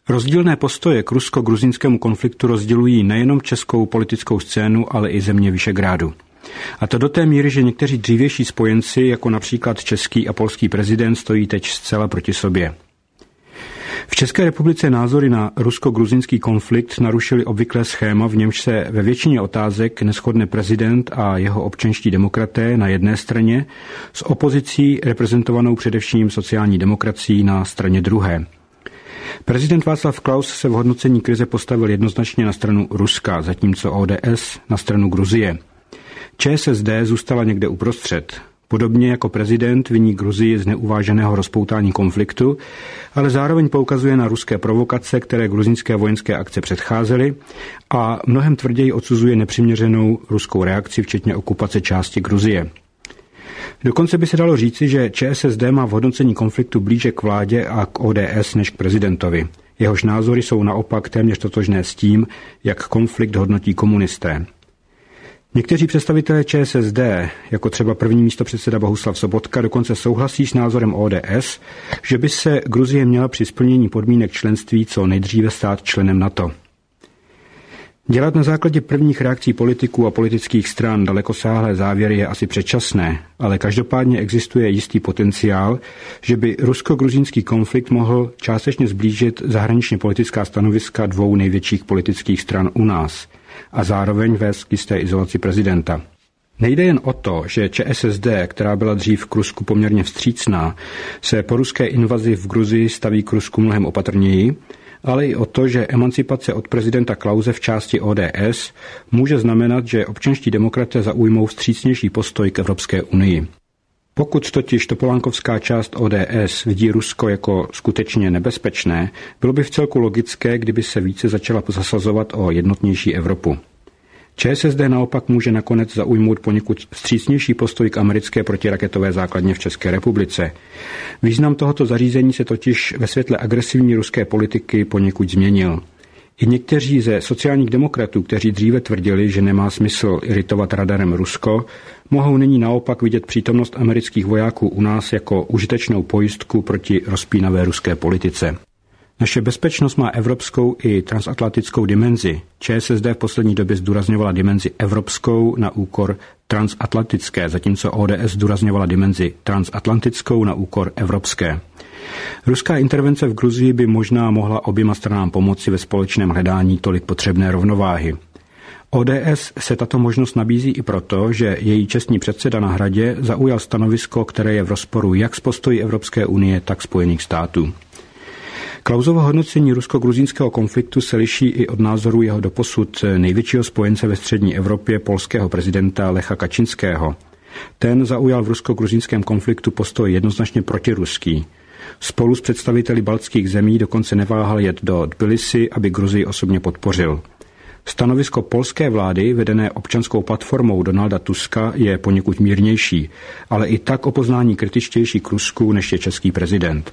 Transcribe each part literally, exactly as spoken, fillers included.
Rozdílné postoje k rusko-gruzínskému konfliktu rozdělují nejenom českou politickou scénu, ale i země Visegrádu. A to do té míry, že někteří dřívější spojenci, jako například český a polský prezident, stojí teď zcela proti sobě. V České republice názory na rusko-gruzínský konflikt narušili obvyklé schéma, v němž se ve většině otázek neshodne prezident a jeho občanští demokraté na jedné straně s opozicí reprezentovanou především sociální demokracií na straně druhé. Prezident Václav Klaus se v hodnocení krize postavil jednoznačně na stranu Ruska, zatímco O D S na stranu Gruzie. ČSSD zůstala někde uprostřed. Podobně jako prezident viní Gruzii z neuváženého rozpoutání konfliktu, ale zároveň poukazuje na ruské provokace, které gruzínské vojenské akce předcházely, a mnohem tvrději odsuzuje nepřiměřenou ruskou reakci, včetně okupace části Gruzie. Dokonce by se dalo říci, že ČSSD má v hodnocení konfliktu blíže k vládě a k O D S než k prezidentovi. Jehož názory jsou naopak téměř totožné s tím, jak konflikt hodnotí komunisté. Někteří představitelé ČSSD, jako třeba první místopředseda Bohuslav Sobotka, dokonce souhlasí s názorem O D S, že by se Gruzie měla při splnění podmínek členství co nejdříve stát členem NATO. Dělat na základě prvních reakcí politiků a politických stran dalekosáhlé závěry je asi předčasné, ale každopádně existuje jistý potenciál, že by rusko-gruzínský konflikt mohl částečně zblížit zahraničně politická stanoviska dvou největších politických stran u nás a zároveň vést k jisté izolaci prezidenta. Nejde jen o to, že ČSSD, která byla dřív k Rusku poměrně vstřícná, se po ruské invazi v Gruzii staví k Rusku mnohem opatrněji, ale i o to, že emancipace od prezidenta Klause v části O D S může znamenat, že občanští demokraté zaujmou vstřícnější postoj k Evropské unii. Pokud totiž topolánkovská část O D S vidí Rusko jako skutečně nebezpečné, bylo by vcelku logické, kdyby se více začala zasazovat o jednotnější Evropu. ČSSD naopak může nakonec zaujmout poněkud vstřícnější postoj k americké protiraketové základně v České republice. Význam tohoto zařízení se totiž ve světle agresivní ruské politiky poněkud změnil. I někteří ze sociálních demokratů, kteří dříve tvrdili, že nemá smysl iritovat radarem Rusko, mohou nyní naopak vidět přítomnost amerických vojáků u nás jako užitečnou pojistku proti rozpínavé ruské politice. Naše bezpečnost má evropskou i transatlantickou dimenzi. ČSSD v poslední době zdůrazňovala dimenzi evropskou na úkor transatlantické, zatímco O D S zdůrazňovala dimenzi transatlantickou na úkor evropské. Ruská intervence v Gruzii by možná mohla oběma stranám pomoci ve společném hledání tolik potřebné rovnováhy. O D S se tato možnost nabízí i proto, že její čestný předseda na Hradě zaujal stanovisko, které je v rozporu jak s postoji Evropské unie, tak Spojených států. Klausovo hodnocení rusko-gruzínského konfliktu se liší i od názoru jeho doposud největšího spojence ve střední Evropě, polského prezidenta Lecha Kačinského. Ten zaujal v rusko-gruzínském konfliktu postoj jednoznačně protiruský. Spolu s představiteli baltských zemí dokonce neváhal jet do Tbilisi, aby Gruzii osobně podpořil. Stanovisko polské vlády, vedené občanskou platformou Donalda Tuska, je poněkud mírnější, ale i tak o poznání kritičtější k Rusku, než je český prezident.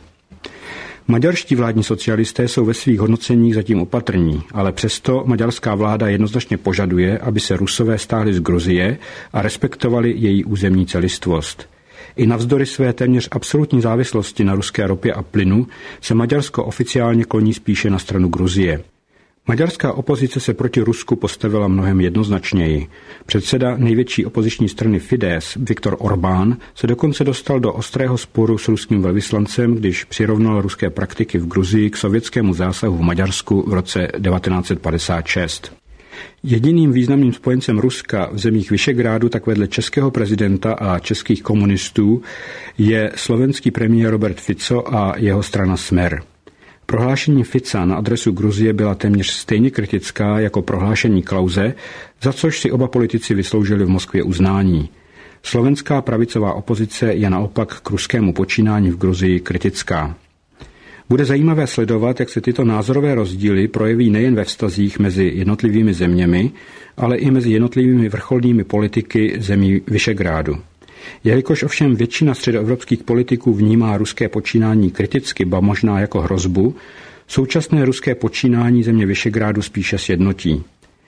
Maďarští vládní socialisté jsou ve svých hodnoceních zatím opatrní, ale přesto maďarská vláda jednoznačně požaduje, aby se Rusové stáhli z Gruzie a respektovali její územní celistvost. I navzdory své téměř absolutní závislosti na ruské ropě a plynu se Maďarsko oficiálně kloní spíše na stranu Gruzie. Maďarská opozice se proti Rusku postavila mnohem jednoznačněji. Předseda největší opoziční strany Fidesz, Viktor Orbán, se dokonce dostal do ostrého sporu s ruským velvyslancem, když přirovnal ruské praktiky v Gruzii k sovětskému zásahu v Maďarsku v roce devatenáct set padesát šest. Jediným významným spojencem Ruska v zemích Visegrádu tak vedle českého prezidenta a českých komunistů je slovenský premiér Robert Fico a jeho strana Smer. Prohlášení Fica na adresu Gruzie byla téměř stejně kritická jako prohlášení Klause, za což si oba politici vysloužili v Moskvě uznání. Slovenská pravicová opozice je naopak k ruskému počínání v Gruzii kritická. Bude zajímavé sledovat, jak se tyto názorové rozdíly projeví nejen ve vztazích mezi jednotlivými zeměmi, ale i mezi jednotlivými vrcholnými politiky zemí Visegrádu. Jelikož ovšem většina středoevropských politiků vnímá ruské počínání kriticky, ba možná jako hrozbu, současné ruské počínání země Visegrádu spíše sjednotí.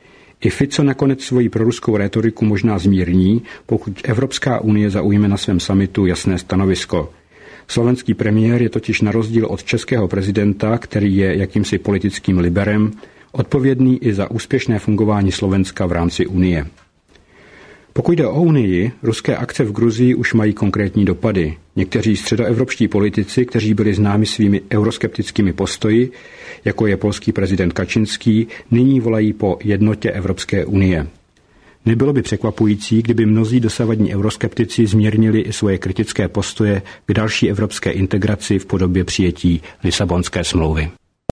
I Fico nakonec svoji proruskou rétoriku možná zmírní, pokud Evropská unie zaujme na svém summitu jasné stanovisko. Slovenský premiér je totiž na rozdíl od českého prezidenta, který je jakýmsi politickým liberem, odpovědný i za úspěšné fungování Slovenska v rámci Unie. Pokud jde o Unii, ruské akce v Gruzii už mají konkrétní dopady. Někteří středoevropští politici, kteří byli známi svými euroskeptickými postoji, jako je polský prezident Kačinský, nyní volají po jednotě Evropské unie. Nebylo by překvapující, kdyby mnozí dosavadní euroskeptici zmírnili i svoje kritické postoje k další evropské integraci v podobě přijetí Lisabonské smlouvy.